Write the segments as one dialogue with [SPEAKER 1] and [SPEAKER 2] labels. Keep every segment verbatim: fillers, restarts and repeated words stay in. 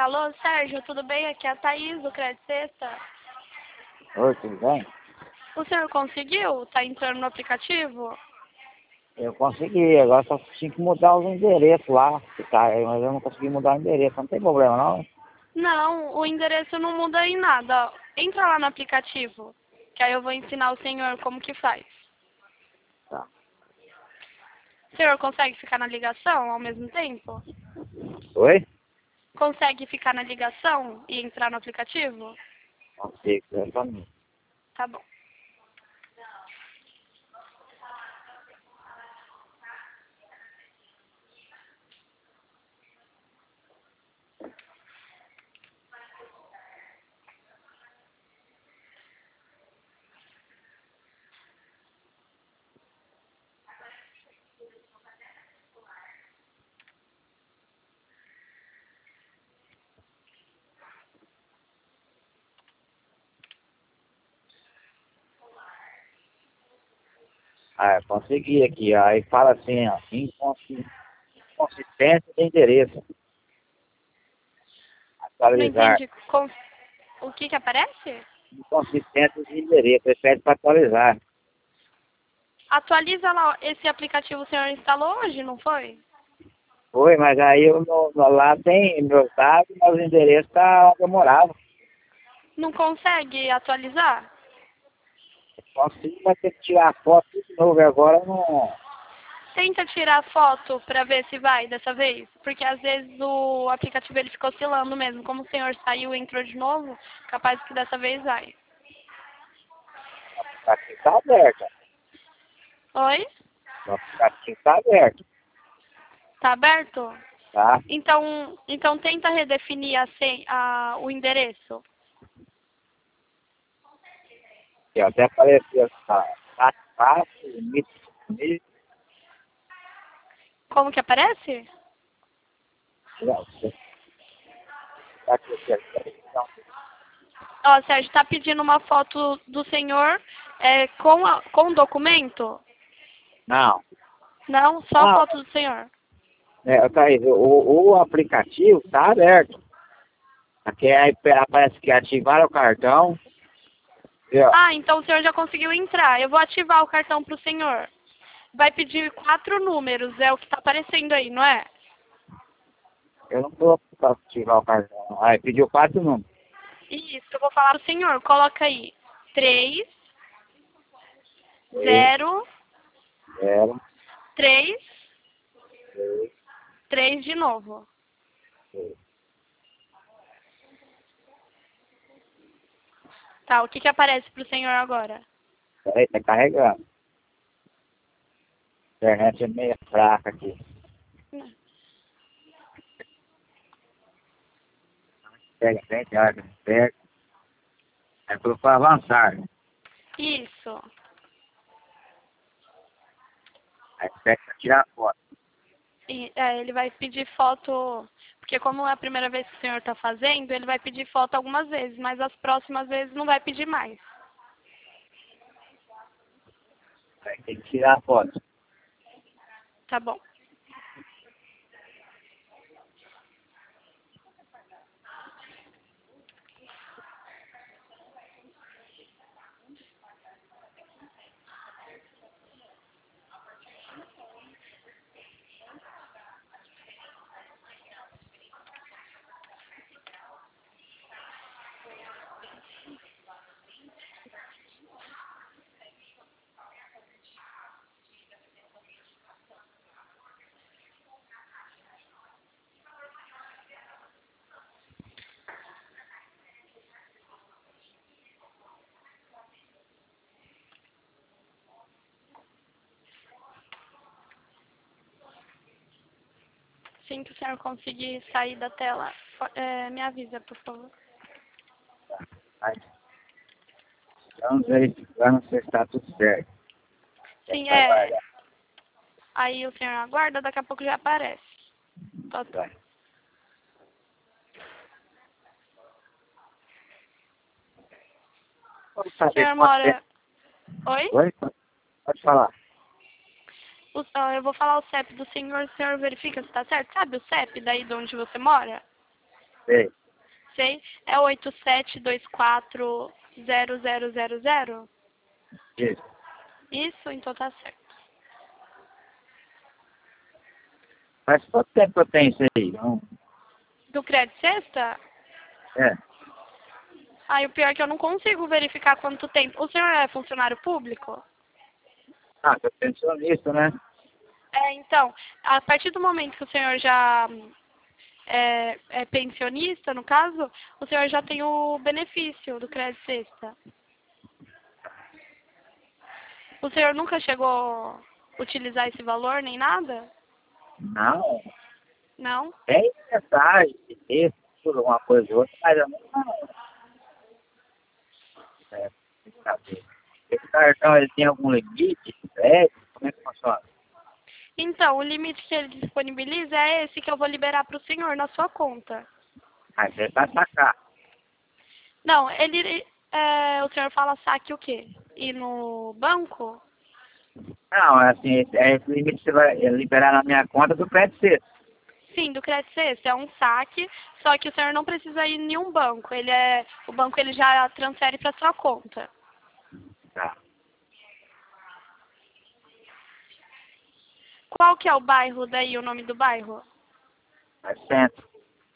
[SPEAKER 1] Alô, Sérgio, tudo bem? Aqui é a Thaís, do Crédito Sexta.
[SPEAKER 2] Oi, tudo bem?
[SPEAKER 1] O senhor conseguiu? Tá entrando no aplicativo?
[SPEAKER 2] Eu consegui, agora só tinha que mudar os endereços lá, tá? Mas eu não consegui mudar o endereço, não tem problema não.
[SPEAKER 1] Não, o endereço não muda em nada. Entra lá no aplicativo, que aí eu vou ensinar o senhor como que faz.
[SPEAKER 2] Tá.
[SPEAKER 1] O senhor consegue ficar na ligação ao mesmo tempo?
[SPEAKER 2] Oi?
[SPEAKER 1] Consegue ficar na ligação e entrar no aplicativo?
[SPEAKER 2] Consigo, é só mim.
[SPEAKER 1] Tá bom.
[SPEAKER 2] Ah, eu consegui aqui, ó. Aí fala assim, ó, inconsi- inconsistência de endereço.
[SPEAKER 1] Não
[SPEAKER 2] Atualizar.
[SPEAKER 1] entendi. Com... O que que aparece?
[SPEAKER 2] Inconsistência de endereço, ele pede para atualizar.
[SPEAKER 1] Atualiza lá, esse aplicativo o senhor instalou hoje, não foi?
[SPEAKER 2] Foi, mas aí eu no, no- lá tem meus dados, mas o endereço tá onde eu morava.
[SPEAKER 1] Não consegue atualizar?
[SPEAKER 2] Consigo, mas tem que tirar a foto de novo, e agora eu não...
[SPEAKER 1] Tenta tirar foto pra ver se vai dessa vez, porque às vezes o aplicativo ele fica oscilando mesmo. Como o senhor saiu e entrou de novo, capaz que dessa vez vai.
[SPEAKER 2] O aplicativo tá aberto.
[SPEAKER 1] Oi?
[SPEAKER 2] O aplicativo tá aberto,
[SPEAKER 1] Tá aberto?
[SPEAKER 2] tá?
[SPEAKER 1] Então, então tenta redefinir a sen- a- o endereço.
[SPEAKER 2] E até apareceu, tá? Tá fácil, mito, mito.
[SPEAKER 1] Como que aparece?
[SPEAKER 2] Tá aqui, aqui, aqui. Não,
[SPEAKER 1] Ó, Sérgio, tá pedindo uma foto do senhor é, com, a, com o documento?
[SPEAKER 2] não.
[SPEAKER 1] Não, só a
[SPEAKER 2] Ah,
[SPEAKER 1] foto do senhor.
[SPEAKER 2] é, tá aí, o, o aplicativo tá aberto. Aqui aí aparece que ativar o cartão. E, ó,
[SPEAKER 1] Ah, então o senhor já conseguiu entrar. Eu vou ativar o cartão pro senhor. Vai pedir quatro números, é o que tá aparecendo aí, não é?
[SPEAKER 2] eu não tô pra ativar o cartão. Aí pediu quatro números.
[SPEAKER 1] Isso, eu vou falar pro senhor. Coloca aí. Três,
[SPEAKER 2] Três,
[SPEAKER 1] zero,
[SPEAKER 2] zero,
[SPEAKER 1] três,
[SPEAKER 2] três,
[SPEAKER 1] três de novo.
[SPEAKER 2] três.
[SPEAKER 1] Tá, o que que aparece pro senhor agora?
[SPEAKER 2] Peraí, tá carregando. A internet é meio fraca aqui. Pega, frente, arca, pega. Aí colocou avançar.
[SPEAKER 1] Isso.
[SPEAKER 2] Aí pega pra tirar foto.
[SPEAKER 1] E, é, ele vai pedir foto, porque como é a primeira vez que o senhor tá fazendo, ele vai pedir foto algumas vezes, mas as próximas vezes não vai pedir mais.
[SPEAKER 2] Aí tem que tirar a foto.
[SPEAKER 1] Tá bom. Assim que o senhor conseguir sair da tela, é, me avisa, por favor.
[SPEAKER 2] Aí, estamos verificando se está tudo certo.
[SPEAKER 1] Sim,
[SPEAKER 2] Vai
[SPEAKER 1] é.
[SPEAKER 2] guardar.
[SPEAKER 1] Aí o senhor aguarda, daqui a pouco já aparece. Tô-
[SPEAKER 2] Vai. Pode
[SPEAKER 1] O
[SPEAKER 2] saber
[SPEAKER 1] senhor
[SPEAKER 2] quanto tempo.
[SPEAKER 1] mora... Oi?
[SPEAKER 2] Oi? Pode falar.
[SPEAKER 1] O- ah, eu vou falar o C E P do senhor, o senhor verifica se tá certo. Sabe o C E P daí de onde você mora?
[SPEAKER 2] Sei.
[SPEAKER 1] Sei. É oito sete dois quatro zero zero zero zero?
[SPEAKER 2] Isso.
[SPEAKER 1] Isso, então tá certo.
[SPEAKER 2] Faz quanto tempo que eu tenho isso aí? Não.
[SPEAKER 1] Do crédito sexta?
[SPEAKER 2] É.
[SPEAKER 1] Aí o pior é que eu não consigo verificar quanto tempo. O senhor é funcionário público?
[SPEAKER 2] Ah, tô pensionista, né?
[SPEAKER 1] É, então, a partir do momento que o senhor já é, é pensionista, no caso, o senhor já tem o benefício do crédito sexta. O senhor nunca chegou a utilizar esse valor nem nada?
[SPEAKER 2] Não.
[SPEAKER 1] Não?
[SPEAKER 2] Tem mensagem de texto, tudo, uma coisa ou outra, mas eu não. É, tem que saber. Esse cartão, ele tem algum limite? É? Como é que funciona?
[SPEAKER 1] Então, o limite que ele disponibiliza é esse que eu vou liberar para o senhor na sua conta.
[SPEAKER 2] Aí você vai sacar.
[SPEAKER 1] Não, ele... É, o senhor fala saque o quê? Ir no banco?
[SPEAKER 2] Não, é assim, esse, é esse limite que você vai liberar na minha conta do crédito sexto.
[SPEAKER 1] Sim, do crédito sexta. É um saque, só que o senhor não precisa ir em nenhum banco. Ele é, o banco ele já transfere para sua conta.
[SPEAKER 2] Tá.
[SPEAKER 1] Qual que é o bairro daí, o nome do bairro?
[SPEAKER 2] É centro.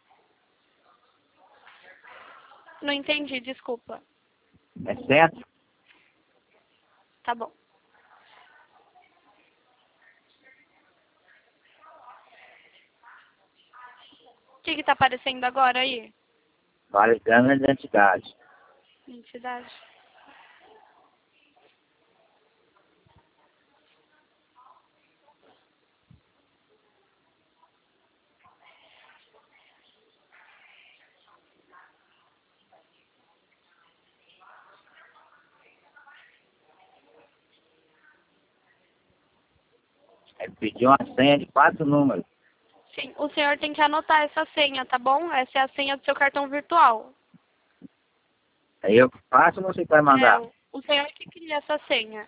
[SPEAKER 1] Não entendi, desculpa.
[SPEAKER 2] É centro?
[SPEAKER 1] Tá bom. O que que tá aparecendo agora aí?
[SPEAKER 2] Validando a identidade.
[SPEAKER 1] Identidade.
[SPEAKER 2] Aí pediu uma senha de quatro números.
[SPEAKER 1] Sim, o senhor tem que anotar essa senha, tá bom? Essa é a senha do seu cartão virtual.
[SPEAKER 2] Aí eu faço ou você vai
[SPEAKER 1] É,
[SPEAKER 2] mandar?
[SPEAKER 1] o o senhor que cria essa senha.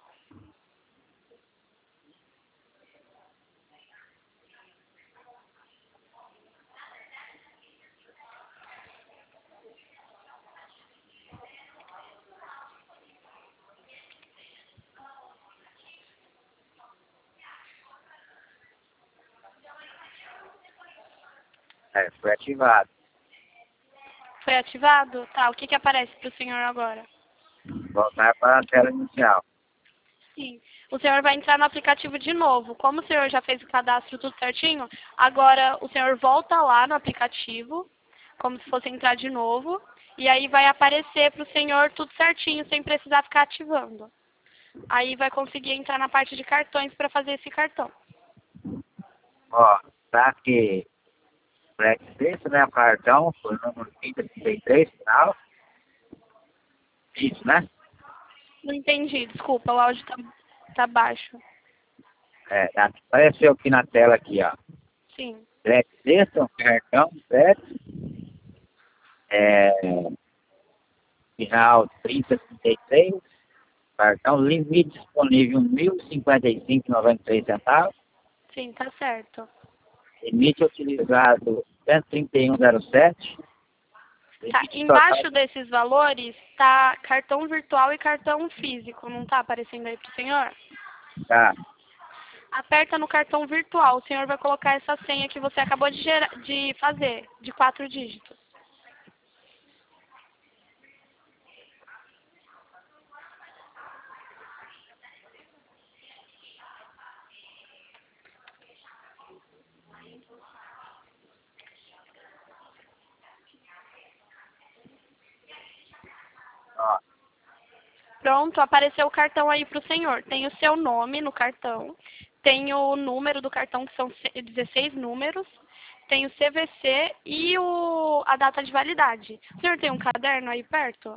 [SPEAKER 2] É, foi ativado.
[SPEAKER 1] Foi ativado? Tá, o que que aparece pro senhor agora?
[SPEAKER 2] Voltar para a tela inicial.
[SPEAKER 1] Sim. O senhor vai entrar no aplicativo de novo. Como o senhor já fez o cadastro tudo certinho, agora o senhor volta lá no aplicativo, como se fosse entrar de novo, e aí vai aparecer para o senhor tudo certinho, sem precisar ficar ativando. Aí vai conseguir entrar na parte de cartões para fazer esse cartão.
[SPEAKER 2] Ó, tá aqui. Brexit, né? O cartão, foi o número trinta trinta e três, final. Isso, né?
[SPEAKER 1] Não entendi, desculpa, o áudio tá, tá baixo.
[SPEAKER 2] É, apareceu aqui na tela aqui, ó.
[SPEAKER 1] Sim.
[SPEAKER 2] Brexit, cartão, certo? É, final trinta trinta e três. Cartão limite disponível mil e cinquenta e cinco e noventa e três centavos.
[SPEAKER 1] Sim, tá certo.
[SPEAKER 2] Limite utilizado cento e trinta e um vírgula zero sete.
[SPEAKER 1] Tá, embaixo desses valores tá cartão virtual e cartão físico, não tá aparecendo aí pro senhor?
[SPEAKER 2] Tá.
[SPEAKER 1] Aperta no cartão virtual, o senhor vai colocar essa senha que você acabou de, gera, de fazer, de quatro dígitos.
[SPEAKER 2] Ó,
[SPEAKER 1] Pronto, apareceu o cartão aí pro senhor. Tem o seu nome no cartão, tem o número do cartão, que são dezesseis números, tem o C V C e o, a data de validade. O senhor tem um caderno aí perto?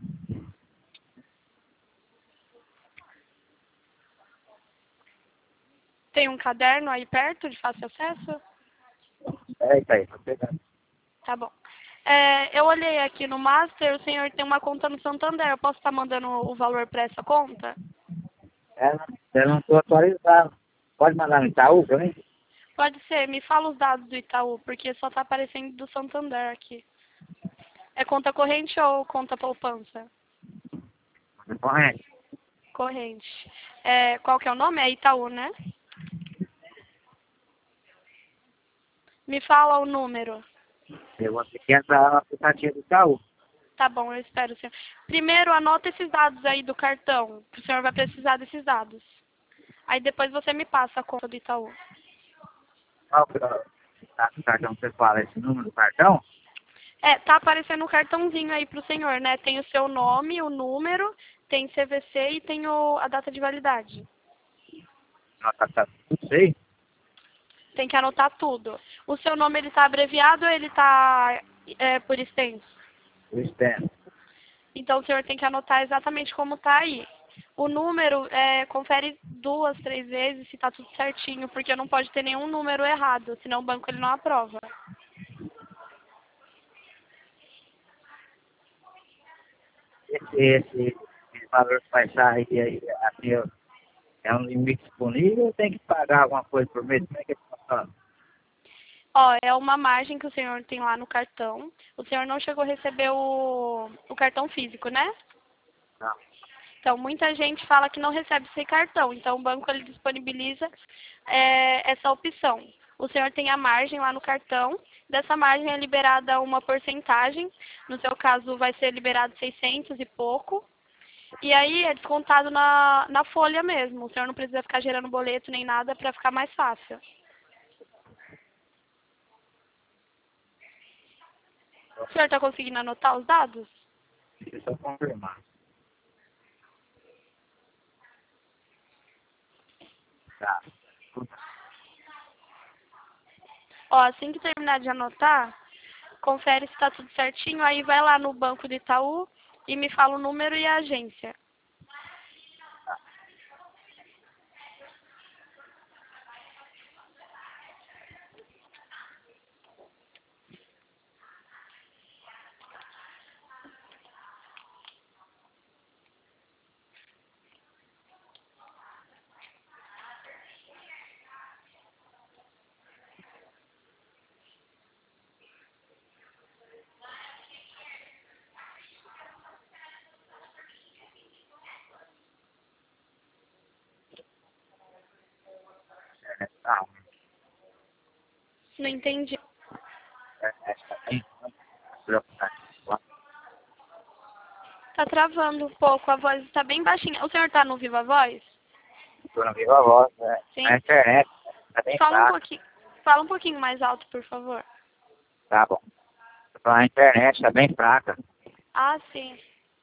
[SPEAKER 1] Tem um caderno aí perto, de fácil acesso?
[SPEAKER 2] é isso aí, tô pegando.
[SPEAKER 1] Tá bom. É, eu olhei aqui no Master, o senhor tem uma conta no Santander. Eu posso estar mandando o valor para essa conta?
[SPEAKER 2] É, eu não tô atualizado. Pode mandar no Itaú pra mim?
[SPEAKER 1] Pode ser, me fala os dados do Itaú, porque só tá aparecendo do Santander aqui. É conta corrente ou conta poupança?
[SPEAKER 2] Corrente.
[SPEAKER 1] Corrente. É, qual que é o nome? É Itaú, né? Me fala o número.
[SPEAKER 2] Eu vou ter que entrar no aplicativo do Itaú.
[SPEAKER 1] Tá bom, eu espero, senhor. Primeiro, anota esses dados aí do cartão, que o senhor vai precisar desses dados. Aí depois você me passa a conta do Itaú.
[SPEAKER 2] Qual que é o cartão que você fala? Esse número do cartão?
[SPEAKER 1] É, tá aparecendo um cartãozinho aí pro senhor, né? Tem o seu nome, o número, tem C V C e tem o, a data de validade.
[SPEAKER 2] Nossa, tá, não sei.
[SPEAKER 1] Tem que anotar tudo. O seu nome, ele tá abreviado ou ele tá é, por extenso?
[SPEAKER 2] O externo.
[SPEAKER 1] Então o senhor tem que anotar exatamente como tá aí. O número, é, confere duas, três vezes se tá tudo certinho, porque não pode ter nenhum número errado, senão o banco ele não aprova.
[SPEAKER 2] Esse, esse, esse valor que vai sair aí, assim, ó, é um limite disponível ou tem que pagar alguma coisa por mês? Como é que ele funciona?
[SPEAKER 1] Ó, é uma margem que o senhor tem lá no cartão. O senhor não chegou a receber o, o cartão físico, né?
[SPEAKER 2] Não.
[SPEAKER 1] Então, muita gente fala que não recebe sem cartão. Então, o banco ele disponibiliza é, essa opção. O senhor tem a margem lá no cartão. Dessa margem é liberada uma porcentagem. No seu caso, vai ser liberado seiscentos e pouco. E aí é descontado na, na folha mesmo. O senhor não precisa ficar gerando boleto nem nada para ficar mais fácil. O senhor está conseguindo anotar os dados?
[SPEAKER 2] Deixa eu só confirmar. Tá.
[SPEAKER 1] Ó, assim que terminar de anotar, confere se está tudo certinho, aí vai lá no banco do Itaú e me fala o número e a agência.
[SPEAKER 2] É, tá.
[SPEAKER 1] Não entendi.
[SPEAKER 2] É, é, tá bem. Preocupante.
[SPEAKER 1] Tá travando um pouco, a voz está bem baixinha. O senhor está no Viva Voz?
[SPEAKER 2] Estou no Viva Voz, né?
[SPEAKER 1] Sim.
[SPEAKER 2] Na internet. Tá bem
[SPEAKER 1] Fala um
[SPEAKER 2] fraco.
[SPEAKER 1] pouquinho, fala um pouquinho mais alto, por favor.
[SPEAKER 2] Tá bom. A internet tá bem fraca.
[SPEAKER 1] Ah, sim.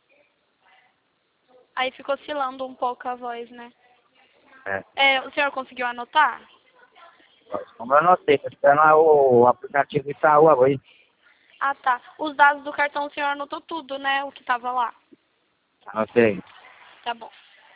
[SPEAKER 1] Aí ficou oscilando um pouco a voz, né?
[SPEAKER 2] É.
[SPEAKER 1] É, o senhor conseguiu anotar?
[SPEAKER 2] Como eu anotei, tô esperando o aplicativo Itaú agora.
[SPEAKER 1] Ah, tá. Os dados do cartão o senhor anotou tudo, né? O que estava lá.
[SPEAKER 2] Anotei.
[SPEAKER 1] Tá bom.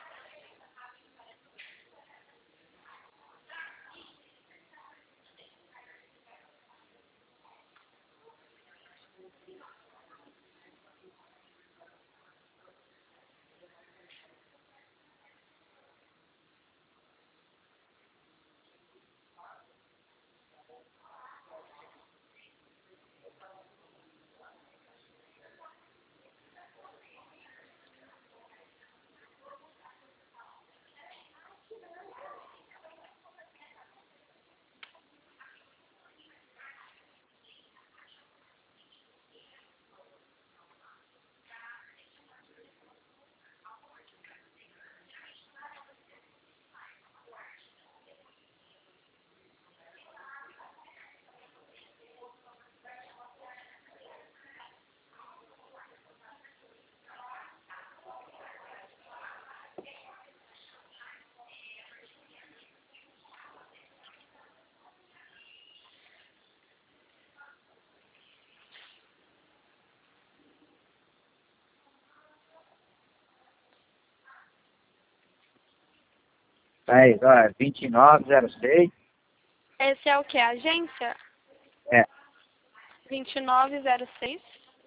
[SPEAKER 2] Aí, ó, vinte e nove zero seis.
[SPEAKER 1] Esse é o que? A agência?
[SPEAKER 2] É.
[SPEAKER 1] vinte e nove zero seis.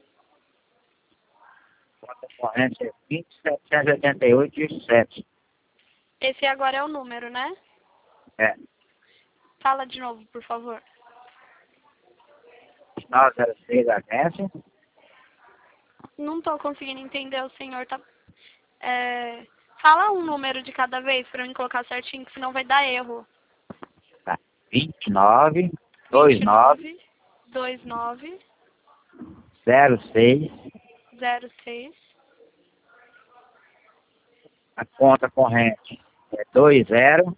[SPEAKER 2] Conta corrente é vinte setecentos e oitenta e oito e sete.
[SPEAKER 1] Esse agora é o número, né?
[SPEAKER 2] É.
[SPEAKER 1] Fala de novo, por favor.
[SPEAKER 2] nove zero seis, agência.
[SPEAKER 1] Não estou conseguindo entender, o senhor tá... É... Fala um número de cada vez para eu colocar certinho, que senão vai dar erro.
[SPEAKER 2] Tá. vinte e nove, vinte e nove,
[SPEAKER 1] vinte e nove,
[SPEAKER 2] zero seis.
[SPEAKER 1] zero seis.
[SPEAKER 2] A conta corrente é dois zero.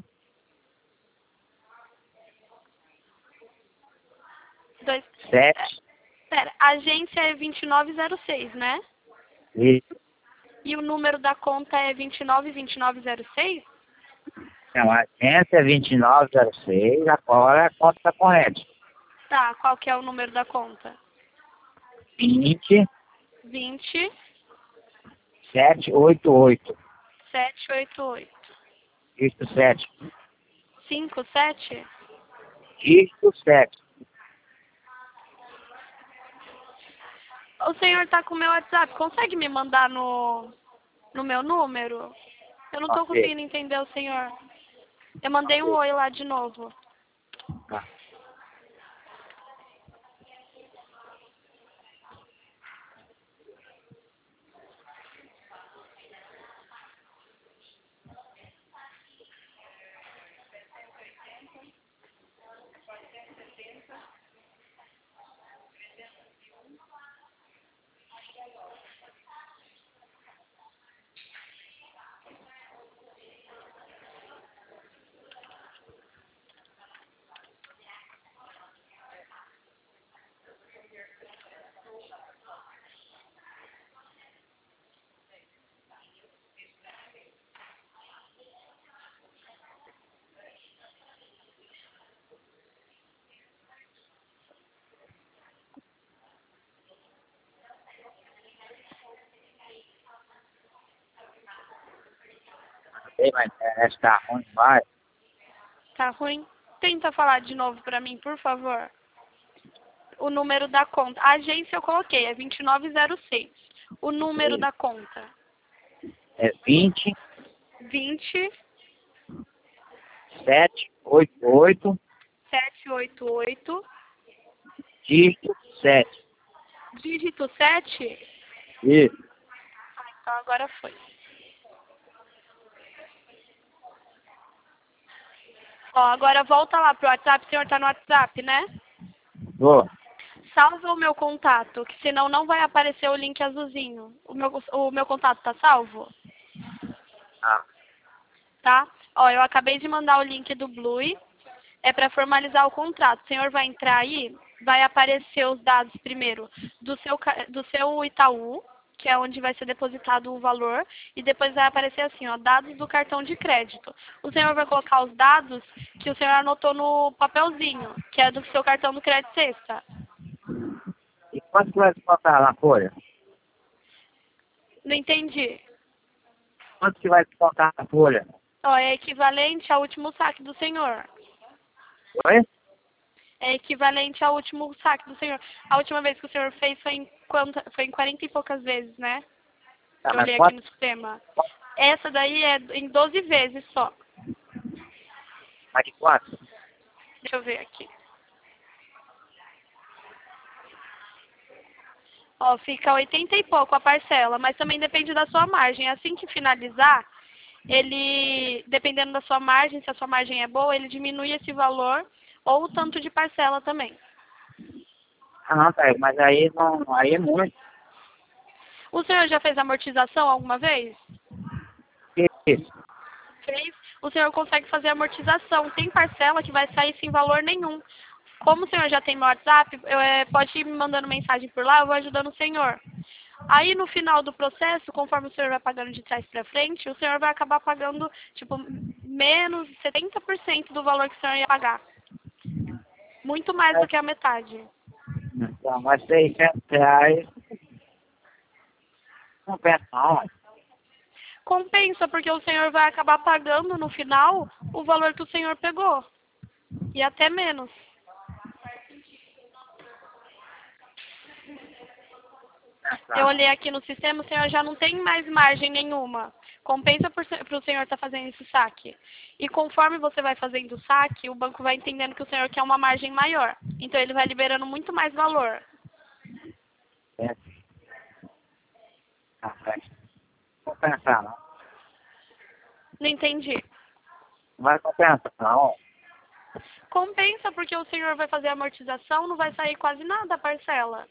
[SPEAKER 1] Dois...
[SPEAKER 2] sete.
[SPEAKER 1] Pera, a agência é vinte e nove zero seis, né?
[SPEAKER 2] E
[SPEAKER 1] E o número da conta é vinte e nove vinte e nove zero seis?
[SPEAKER 2] não, a agência é vinte e nove zero seis, agora a conta corrente.
[SPEAKER 1] Tá, qual que é o número da conta?
[SPEAKER 2] vinte,
[SPEAKER 1] vinte,
[SPEAKER 2] sete oito oito.
[SPEAKER 1] sete oito oito.
[SPEAKER 2] Isto sete.
[SPEAKER 1] cinco sete?
[SPEAKER 2] Isto sete.
[SPEAKER 1] O senhor tá com o meu WhatsApp, consegue me mandar no, no meu número? Eu não tô
[SPEAKER 2] Ok.
[SPEAKER 1] conseguindo entender o senhor. Eu mandei um oi lá de novo.
[SPEAKER 2] Tá. Ei, mas a internet tá ruim demais.
[SPEAKER 1] Tá ruim? Tenta falar de novo pra mim, por favor. O número da conta. A agência eu coloquei, é vinte e nove zero seis. O número da conta.
[SPEAKER 2] É vinte,
[SPEAKER 1] vinte,
[SPEAKER 2] sete oito oito,
[SPEAKER 1] sete oito oito,
[SPEAKER 2] dígito sete.
[SPEAKER 1] dígito sete.
[SPEAKER 2] Isso.
[SPEAKER 1] Então agora foi. Ó, agora volta lá pro WhatsApp, o senhor tá no WhatsApp, né?
[SPEAKER 2] Tô.
[SPEAKER 1] Salva o meu contato, que senão não vai aparecer o link azulzinho. O meu, o meu contato tá salvo?
[SPEAKER 2] Ah,
[SPEAKER 1] Tá? Ó, eu acabei de mandar o link do Blue. É para formalizar o contrato. O senhor vai entrar aí, vai aparecer os dados primeiro do seu, ca- do seu Itaú, que é onde vai ser depositado o valor, e depois vai aparecer assim, ó, dados do cartão de crédito. O senhor vai colocar os dados que o senhor anotou no papelzinho, que é do seu cartão do crédito sexta.
[SPEAKER 2] e quanto que vai descontar na folha?
[SPEAKER 1] Não entendi.
[SPEAKER 2] Quanto que vai descontar na folha?
[SPEAKER 1] Ó, é equivalente ao último saque do senhor.
[SPEAKER 2] Oi?
[SPEAKER 1] É equivalente ao último saque do senhor. A última vez que o senhor fez foi em, quanta, foi em quarenta e poucas vezes, né?
[SPEAKER 2] Tá,
[SPEAKER 1] Que eu
[SPEAKER 2] mas
[SPEAKER 1] olhei aqui
[SPEAKER 2] quanto?
[SPEAKER 1] no sistema. Essa daí é em doze vezes só.
[SPEAKER 2] Mas de quanto?
[SPEAKER 1] Deixa eu ver aqui. Ó, fica oitenta e pouco a parcela, mas também depende da sua margem. Assim que finalizar, ele, dependendo da sua margem, se a sua margem é boa, ele diminui esse valor ou o tanto de parcela também.
[SPEAKER 2] Ah, não, tá, mas aí não, aí é muito.
[SPEAKER 1] O senhor já fez amortização alguma vez?
[SPEAKER 2] Que isso?
[SPEAKER 1] Fez? O senhor consegue fazer amortização. Tem parcela que vai sair sem valor nenhum. Como o senhor já tem meu WhatsApp, eu, é, pode ir me mandando mensagem por lá, eu vou ajudando o senhor. Aí no final do processo, conforme o senhor vai pagando de trás para frente, o senhor vai acabar pagando, tipo, menos setenta por cento do valor que o senhor ia pagar. Muito mais do que a metade.
[SPEAKER 2] Então, mas seiscentos reais não pensa não.
[SPEAKER 1] Compensa, porque o senhor vai acabar pagando no final o valor que o senhor pegou. E até menos.
[SPEAKER 2] Tá.
[SPEAKER 1] Eu olhei aqui no sistema, o senhor já não tem mais margem nenhuma. Compensa para o senhor estar fazendo esse saque. E conforme você vai fazendo o saque, o banco vai entendendo que o senhor quer uma margem maior. Então ele vai liberando muito mais valor.
[SPEAKER 2] É. Tá certo. Vou pensar, não.
[SPEAKER 1] Não entendi.
[SPEAKER 2] Não vai compensar, não.
[SPEAKER 1] Compensa porque o senhor vai fazer a amortização, não vai sair quase nada a parcela.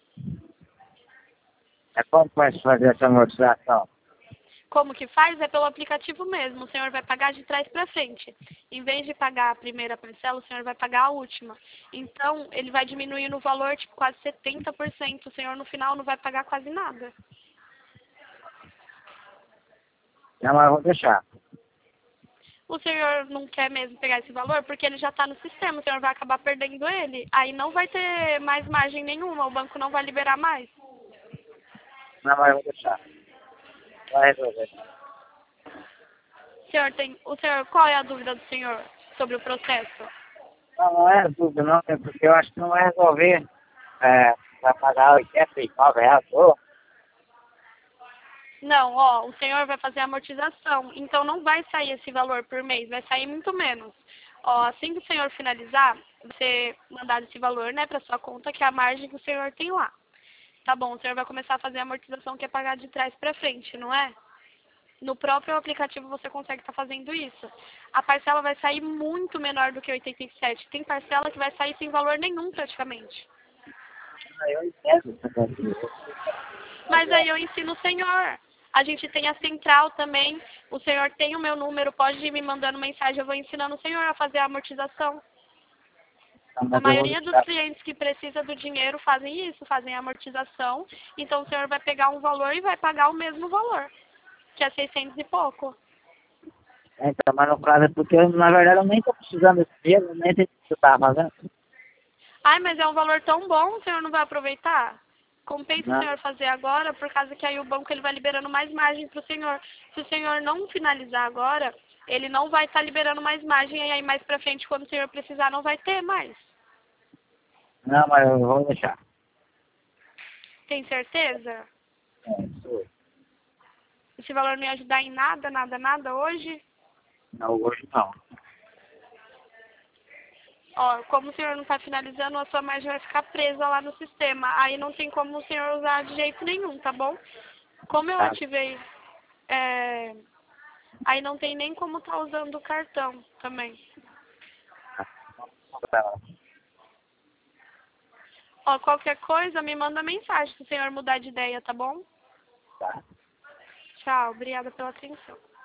[SPEAKER 2] É como vai se fazer essa amortização?
[SPEAKER 1] Como que faz? É pelo aplicativo mesmo. O senhor vai pagar de trás para frente. Em vez de pagar a primeira parcela, o senhor vai pagar a última. Então, ele vai diminuindo o valor, tipo, quase setenta por cento. O senhor, no final, não vai pagar quase nada.
[SPEAKER 2] Não, mas eu vou deixar.
[SPEAKER 1] O senhor não quer mesmo pegar esse valor porque ele já está no sistema. O senhor vai acabar perdendo ele. Aí não vai ter mais margem nenhuma. O banco não vai liberar mais.
[SPEAKER 2] Não, mas eu vou deixar. Vai resolver.
[SPEAKER 1] O senhor tem... O senhor... Qual é a dúvida do senhor sobre o processo?
[SPEAKER 2] Não, não é tudo, não. É porque eu acho que não vai resolver. É, vai pagar oitenta e nove reais. Pô.
[SPEAKER 1] Não, ó, o senhor vai fazer a amortização, então não vai sair esse valor por mês, vai sair muito menos. Ó, assim que o senhor finalizar, você mandar esse valor, né, para sua conta, que é a margem que o senhor tem lá. Tá bom, o senhor vai começar a fazer a amortização que é pagar de trás para frente, não é? No próprio aplicativo você consegue estar fazendo isso. A parcela vai sair muito menor do que oitenta e sete. Tem parcela que vai sair sem valor nenhum praticamente.
[SPEAKER 2] Ah, eu entendo.
[SPEAKER 1] Mas aí eu ensino o senhor. A gente tem a central também. O senhor tem o meu número, pode ir me mandando mensagem. Eu vou ensinando o senhor a fazer a amortização. A maioria dos clientes que precisa do dinheiro fazem isso, fazem a amortização. Então o senhor vai pegar um valor e vai pagar o mesmo valor, que é seiscentos e pouco.
[SPEAKER 2] Então, mas no caso é porque, na verdade, eu nem estou precisando desse dinheiro, nem sei o que você está fazendo.
[SPEAKER 1] Ai, mas é um valor tão bom, o senhor não vai aproveitar? Compensa
[SPEAKER 2] Não.
[SPEAKER 1] o senhor fazer agora, por causa que aí o banco ele vai liberando mais margem para o senhor. Se o senhor não finalizar agora, ele não vai estar liberando mais margem, e aí mais para frente, quando o senhor precisar, não vai ter mais.
[SPEAKER 2] Não, mas eu vou deixar.
[SPEAKER 1] Tem certeza?
[SPEAKER 2] É, isso.
[SPEAKER 1] Esse valor não ia ajudar em nada, nada, nada hoje?
[SPEAKER 2] Não, hoje não.
[SPEAKER 1] Ó, como o senhor não está finalizando, a sua margem vai ficar presa lá no sistema. Aí não tem como o senhor usar de jeito nenhum, tá bom? Como eu
[SPEAKER 2] Tá.
[SPEAKER 1] ativei, é... aí não tem nem como tá usando o cartão também.
[SPEAKER 2] Tá.
[SPEAKER 1] Ó, qualquer coisa, me manda mensagem se o senhor mudar de ideia, tá bom?
[SPEAKER 2] Tá.
[SPEAKER 1] Tchau, obrigada pela atenção.